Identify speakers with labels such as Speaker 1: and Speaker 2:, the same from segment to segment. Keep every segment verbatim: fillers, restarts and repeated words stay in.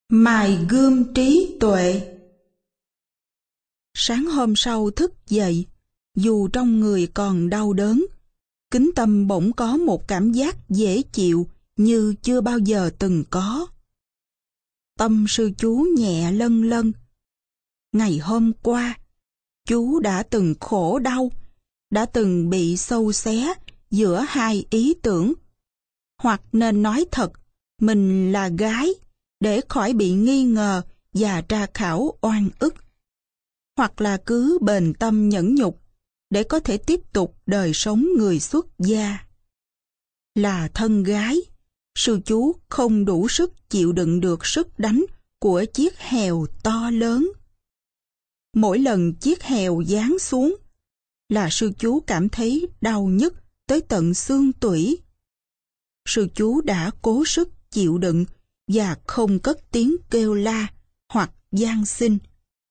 Speaker 1: Mài gươm trí tuệ.
Speaker 2: Sáng hôm sau thức dậy, dù trong người còn đau đớn, Kính Tâm bỗng có một cảm giác dễ chịu như chưa bao giờ từng có. Tâm sư chú nhẹ lân lân. Ngày hôm qua, chú đã từng khổ đau, đã từng bị sâu xé giữa hai ý tưởng. Hoặc nên nói thật, mình là gái, để khỏi bị nghi ngờ và tra khảo oan ức. Hoặc là cứ bền tâm nhẫn nhục, để có thể tiếp tục đời sống người xuất gia. Là thân gái, sư chú không đủ sức chịu đựng được sức đánh của chiếc hèo to lớn. Mỗi lần chiếc hèo giáng xuống, là sư chú cảm thấy đau nhức tới tận xương tủy. Sư chú đã cố sức chịu đựng và không cất tiếng kêu la hoặc van xin.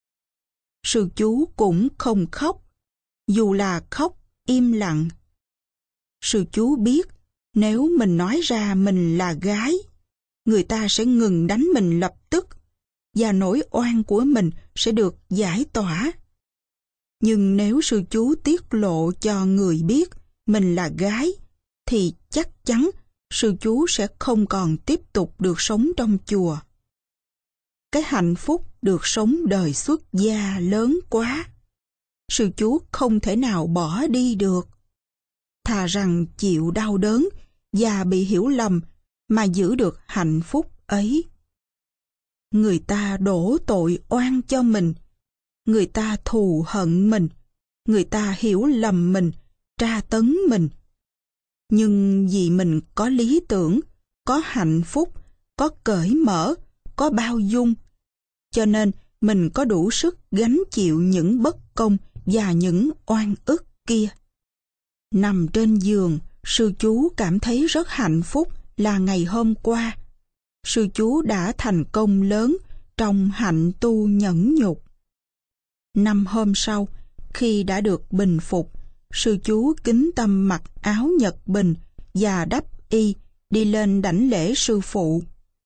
Speaker 2: Sư chú cũng không khóc, dù là khóc im lặng. Sư chú biết nếu mình nói ra mình là gái, người ta sẽ ngừng đánh mình lập tức và nỗi oan của mình sẽ được giải tỏa. Nhưng nếu sư chú tiết lộ cho người biết mình là gái, thì chắc chắn sư chú sẽ không còn tiếp tục được sống trong chùa. Cái hạnh phúc được sống đời xuất gia lớn quá, sư chú không thể nào bỏ đi được. Thà rằng chịu đau đớn và bị hiểu lầm mà giữ được hạnh phúc ấy. Người ta đổ tội oan cho mình, người ta thù hận mình, người ta hiểu lầm mình, tra tấn mình. Nhưng vì mình có lý tưởng, có hạnh phúc, có cởi mở, có bao dung, cho nên mình có đủ sức gánh chịu những bất công và những oan ức kia. Nằm trên giường, sư chú cảm thấy rất hạnh phúc là ngày hôm qua. Sư chú đã thành công lớn trong hạnh tu nhẫn nhục. Năm hôm sau, khi đã được bình phục, sư chú Kính Tâm mặc áo nhật bình và đắp y đi lên đảnh lễ sư phụ.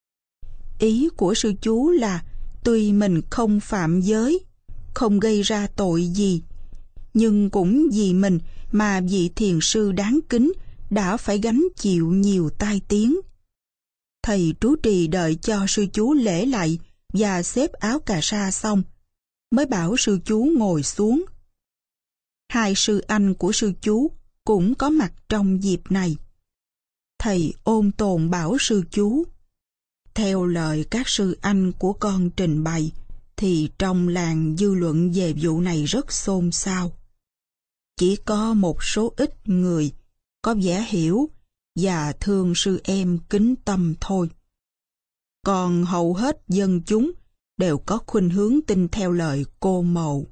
Speaker 2: Ý của sư chú là tuy mình không phạm giới, không gây ra tội gì, nhưng cũng vì mình mà vị thiền sư đáng kính đã phải gánh chịu nhiều tai tiếng. Thầy trú trì đợi cho sư chú lễ lạy và xếp áo cà sa xong, mới bảo sư chú ngồi xuống. Hai sư anh của sư chú cũng có mặt trong dịp này. Thầy ôn tồn bảo sư chú, theo lời các sư anh của con trình bày, thì trong làng dư luận về vụ này rất xôn xao. Chỉ có một số ít người có vẻ hiểu và thương sư em Kính Tâm thôi. Còn hầu hết dân chúng đều có khuynh hướng tin theo lời cô mầu.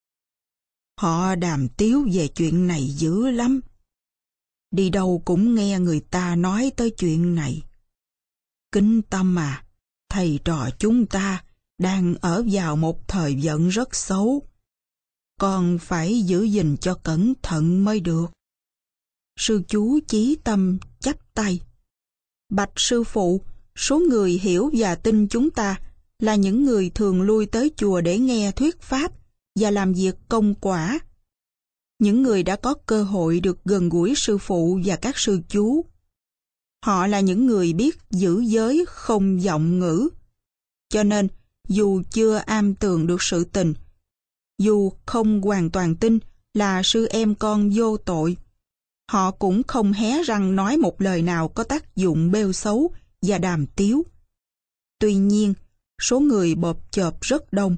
Speaker 2: Họ đàm tiếu về chuyện này dữ lắm. Đi đâu cũng nghe người ta nói tới chuyện này. Kính Tâm à, thầy trò chúng ta đang ở vào một thời vận rất xấu. Con phải giữ gìn cho cẩn thận mới được. Sư chú Chí Tâm chắp tay. Bạch sư phụ, số người hiểu và tin chúng ta là những người thường lui tới chùa để nghe thuyết pháp và làm việc công quả. Những người đã có cơ hội được gần gũi sư phụ và các sư chú. Họ là những người biết giữ giới không vọng ngữ. Cho nên, dù chưa am tường được sự tình, dù không hoàn toàn tin là sư em con vô tội, họ cũng không hé răng nói một lời nào có tác dụng bêu xấu và đàm tiếu. Tuy nhiên, số người bộp chộp rất đông.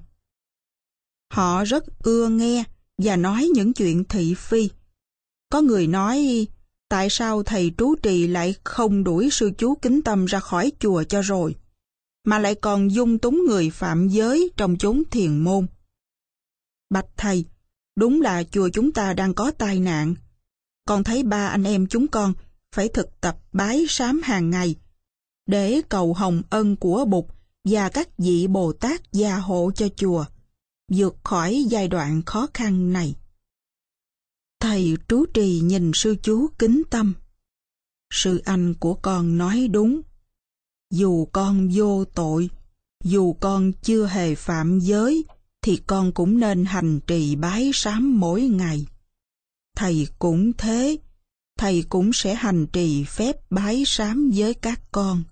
Speaker 2: Họ rất ưa nghe và nói những chuyện thị phi. Có người nói, tại sao thầy trú trì lại không đuổi sư chú Kính Tâm ra khỏi chùa cho rồi, mà lại còn dung túng người phạm giới trong chốn thiền môn. Bạch thầy, đúng là chùa chúng ta đang có tai nạn. Con thấy ba anh em chúng con phải thực tập bái sám hàng ngày, để cầu hồng ân của Bụt và các vị Bồ Tát gia hộ cho chùa, vượt khỏi giai đoạn khó khăn này. Thầy trú trì nhìn sư chú Kính Tâm. Sư anh của con nói đúng. Dù con vô tội, Dù con chưa hề phạm giới, thì con cũng nên hành trì bái sám mỗi ngày. Thầy cũng thế, thầy cũng sẽ hành trì phép bái sám với các con.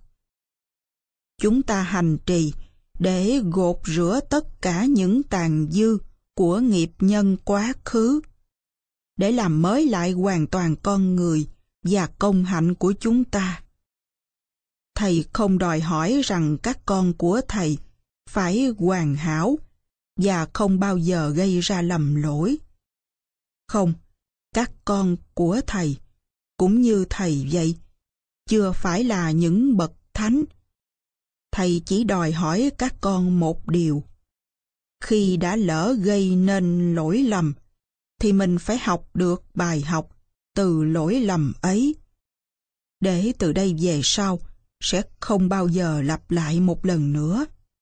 Speaker 2: Chúng ta hành trì để gột rửa tất cả những tàn dư của nghiệp nhân quá khứ, để làm mới lại hoàn toàn con người và công hạnh của chúng ta. Thầy không đòi hỏi rằng các con của thầy phải hoàn hảo và không bao giờ gây ra lầm lỗi. Không, các con của thầy, cũng như thầy vậy, chưa phải là những bậc thánh. Thầy chỉ đòi hỏi các con một điều. Khi đã lỡ gây nên lỗi lầm, thì mình phải học được bài học từ lỗi lầm ấy, để từ đây về sau sẽ không bao giờ lặp lại một lần nữa.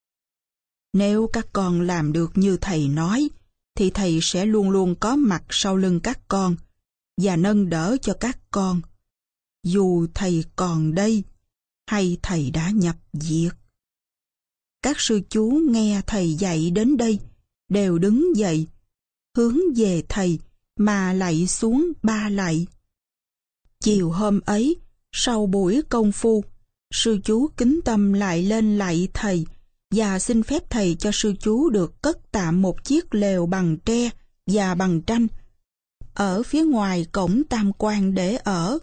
Speaker 2: Nếu các con làm được như thầy nói, thì thầy sẽ luôn luôn có mặt sau lưng các con và nâng đỡ cho các con, dù thầy còn đây hay thầy đã nhập diệt. Các sư chú nghe thầy dạy đến đây đều đứng dậy, hướng về thầy mà lạy xuống ba lạy. Chiều hôm ấy, sau buổi công phu, sư chú kính tâm lại lên lạy thầy và xin phép thầy cho sư chú được cất tạm một chiếc lều bằng tre và bằng tranh ở phía ngoài cổng tam quan để ở.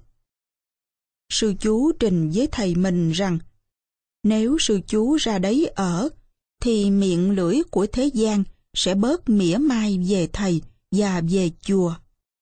Speaker 2: Sư chú trình với thầy mình rằng nếu sư chú ra đấy ở, thì miệng lưỡi của thế gian sẽ bớt mỉa mai về thầy và về chùa.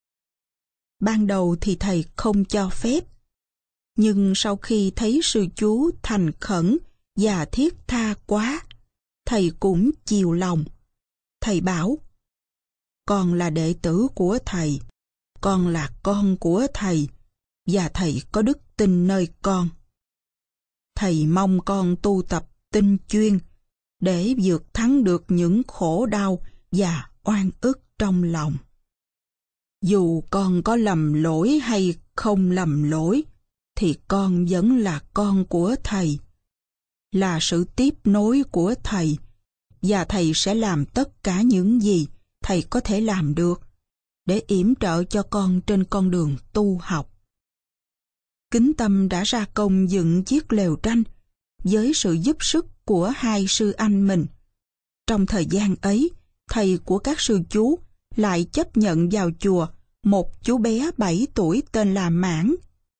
Speaker 2: Ban đầu thì thầy không cho phép, nhưng sau khi thấy sư chú thành khẩn và thiết tha quá, thầy cũng chiều lòng. Thầy bảo, con là đệ tử của thầy, con là con của thầy, và thầy có đức tin nơi con. Thầy mong con tu tập tinh chuyên để vượt thắng được những khổ đau và oan ức trong lòng. Dù con có lầm lỗi hay không lầm lỗi, thì con vẫn là con của thầy, là sự tiếp nối của thầy, và thầy sẽ làm tất cả những gì thầy có thể làm được để yểm trợ cho con trên con đường tu học. Kính tâm đã ra công dựng chiếc lều tranh với sự giúp sức của hai sư anh mình. Trong thời gian ấy, thầy của các sư chú lại chấp nhận vào chùa một chú bé bảy tuổi tên là Mãn.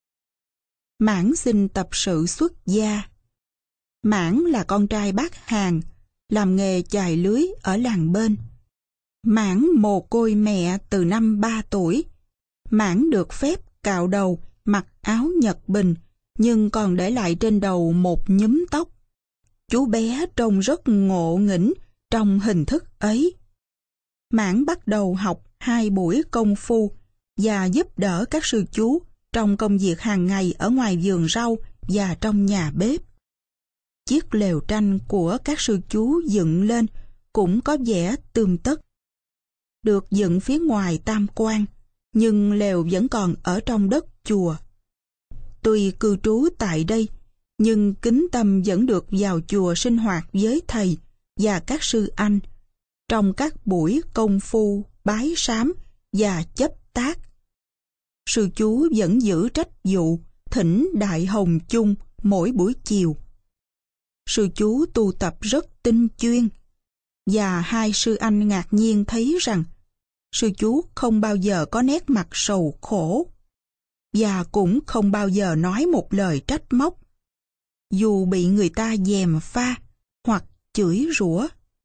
Speaker 2: Mãn xin tập sự xuất gia. Mãn là con trai bác Hàn, làm nghề chài lưới ở làng bên. Mãn mồ côi mẹ từ năm ba tuổi. Mãn được phép cạo đầu, mặc áo Nhật Bình, nhưng còn để lại trên đầu một nhúm tóc. Chú bé trông rất ngộ nghĩnh trong hình thức ấy. Mãn bắt đầu học hai buổi công phu và giúp đỡ các sư chú trong công việc hàng ngày ở ngoài vườn rau và trong nhà bếp. Chiếc lều tranh của các sư chú dựng lên cũng có vẻ tươm tất. Được dựng phía ngoài tam quan, nhưng lều vẫn còn ở trong đất chùa. Tuy cư trú tại đây, nhưng kính tâm vẫn được vào chùa sinh hoạt với thầy và các sư anh trong các buổi công phu, bái sám và chấp tác. Sư chú vẫn giữ trách vụ thỉnh Đại Hồng chung mỗi buổi chiều. Sư chú tu tập rất tinh chuyên, và hai sư anh ngạc nhiên thấy rằng sư chú không bao giờ có nét mặt sầu khổ, và cũng không bao giờ nói một lời trách móc, dù bị người ta gièm pha hoặc chửi rủa.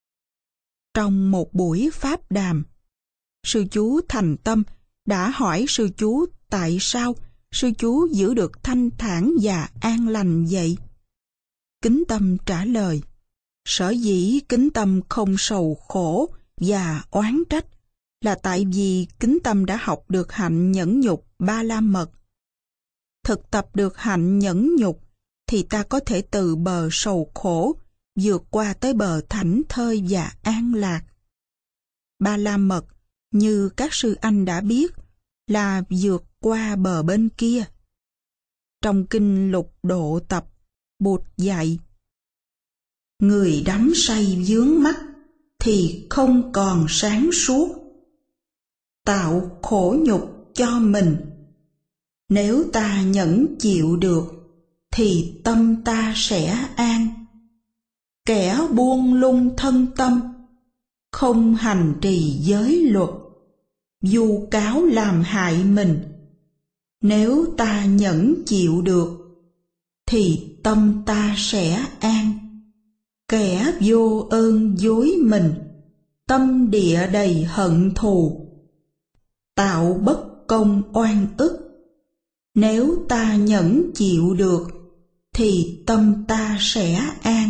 Speaker 2: Trong một buổi pháp đàm, sư chú thành tâm đã hỏi sư chú tại sao sư chú giữ được thanh thản và an lành vậy. Kính tâm trả lời, sở dĩ kính tâm không sầu khổ và oán trách là tại vì kính tâm đã học được hạnh nhẫn nhục ba la mật. Thực tập được hạnh nhẫn nhục thì ta có thể từ bờ sầu khổ vượt qua tới bờ thảnh thơi và an lạc. Ba la mật, như các sư anh đã biết, là vượt qua bờ bên kia. Trong kinh Lục Độ Tập, Bụt dạy,
Speaker 1: người đắm say vướng mắc thì không còn sáng suốt. Tạo khổ nhục cho mình, nếu ta nhẫn chịu được thì tâm ta sẽ an. Kẻ buông lung thân tâm, không hành trì giới luật, vu cáo làm hại mình. Nếu ta nhẫn chịu được thì tâm ta sẽ an. Kẻ vô ơn dối mình, tâm địa đầy hận thù, tạo bất công oan ức. Nếu ta nhẫn chịu được thì tâm ta sẽ an.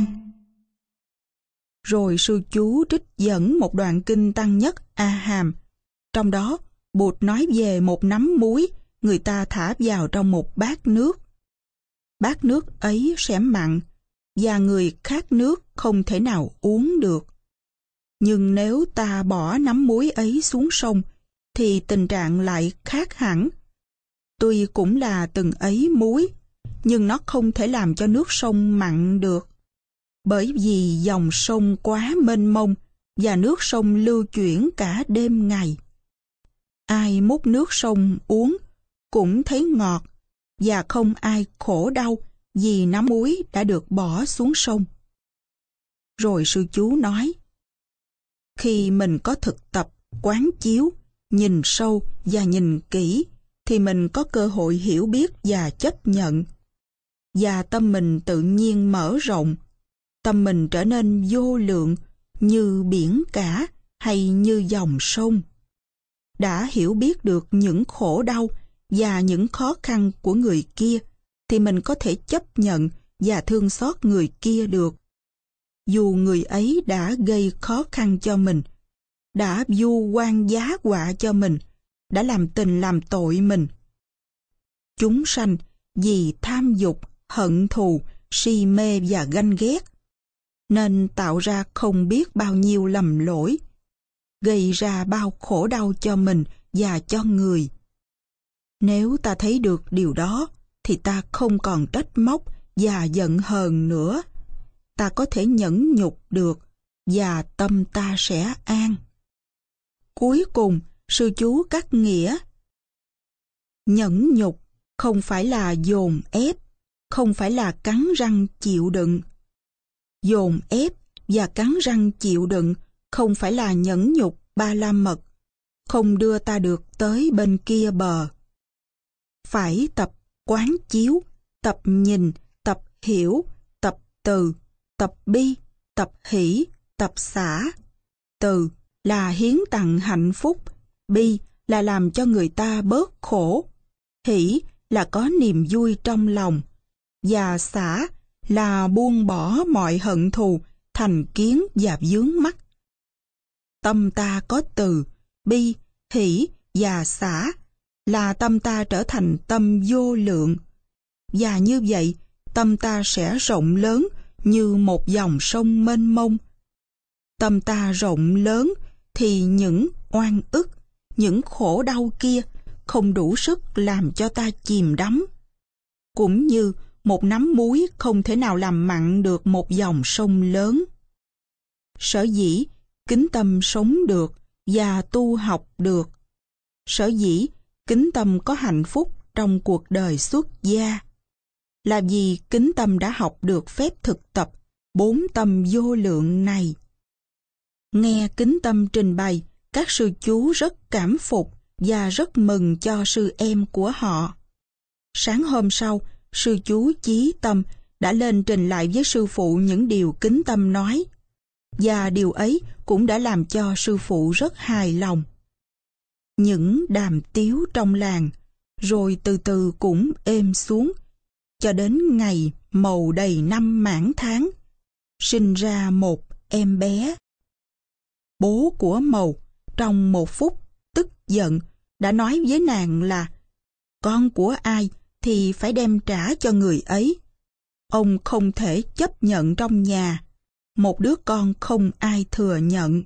Speaker 2: Rồi sư chú trích dẫn một đoạn kinh Tăng Nhất A Hàm. Trong đó, Bụt nói về một nắm muối người ta thả vào trong một bát nước. Bát nước ấy sẽ mặn, và người khát nước không thể nào uống được. Nhưng nếu ta bỏ nắm muối ấy xuống sông, thì tình trạng lại khác hẳn. Tuy cũng là từng ấy muối, nhưng nó không thể làm cho nước sông mặn được. Bởi vì dòng sông quá mênh mông, và nước sông lưu chuyển cả đêm ngày. Ai múc nước sông uống cũng thấy ngọt, và không ai khổ đau vì nắm muối đã được bỏ xuống sông. Rồi sư chú nói, khi mình có thực tập, quán chiếu, nhìn sâu và nhìn kỹ, thì mình có cơ hội hiểu biết và chấp nhận. Và tâm mình tự nhiên mở rộng, tâm mình trở nên vô lượng như biển cả hay như dòng sông. Đã hiểu biết được những khổ đau và những khó khăn của người kia, thì mình có thể chấp nhận và thương xót người kia được. Dù người ấy đã gây khó khăn cho mình, đã vu oan giá họa cho mình, đã làm tình làm tội mình. Chúng sanh vì tham dục, hận thù, si mê và ganh ghét, nên tạo ra không biết bao nhiêu lầm lỗi, gây ra bao khổ đau cho mình và cho người. Nếu ta thấy được điều đó, thì ta không còn trách móc và giận hờn nữa. Ta có thể nhẫn nhục được, và tâm ta sẽ an. Cuối cùng, sư chú cắt nghĩa. Nhẫn nhục không phải là dồn ép, không phải là cắn răng chịu đựng. Dồn ép và cắn răng chịu đựng không phải là nhẫn nhục ba la mật, không đưa ta được tới bên kia bờ. Phải tập quán chiếu, tập nhìn, tập hiểu, tập từ, tập bi, tập hỷ, tập xả. Từ là hiến tặng hạnh phúc, bi là làm cho người ta bớt khổ, hỷ là có niềm vui trong lòng, và xả là buông bỏ mọi hận thù, thành kiến và vướng mắc. Tâm ta có từ, bi, hỷ và xả, là tâm ta trở thành tâm vô lượng. Và như vậy, tâm ta sẽ rộng lớn như một dòng sông mênh mông. Tâm ta rộng lớn thì những oan ức, những khổ đau kia không đủ sức làm cho ta chìm đắm. Cũng như một nắm muối không thể nào làm mặn được một dòng sông lớn. Sở dĩ kính tâm sống được và tu học được. Sở dĩ kính tâm có hạnh phúc trong cuộc đời xuất gia, là vì kính tâm đã học được phép thực tập bốn tâm vô lượng này. Nghe kính tâm trình bày, các sư chú rất cảm phục và rất mừng cho sư em của họ. Sáng hôm sau, sư chú Chí Tâm đã lên trình lại với sư phụ những điều kính tâm nói, và điều ấy cũng đã làm cho sư phụ rất hài lòng. Những đàm tiếu trong làng, rồi từ từ cũng êm xuống, cho đến ngày Mầu đầy năm mãn tháng, sinh ra một em bé. Bố của Mầu trong một phút tức giận đã nói với nàng là con của ai thì phải đem trả cho người ấy. Ông không thể chấp nhận trong nhà một đứa con không ai thừa nhận.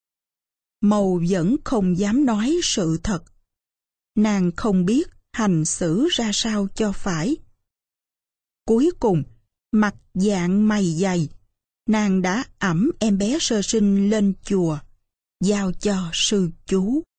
Speaker 2: Mầu vẫn không dám nói sự thật. Nàng không biết hành xử ra sao cho phải. Cuối cùng, mặt dạng mày dày, nàng đã ẵm em bé sơ sinh lên chùa, giao cho sư chú.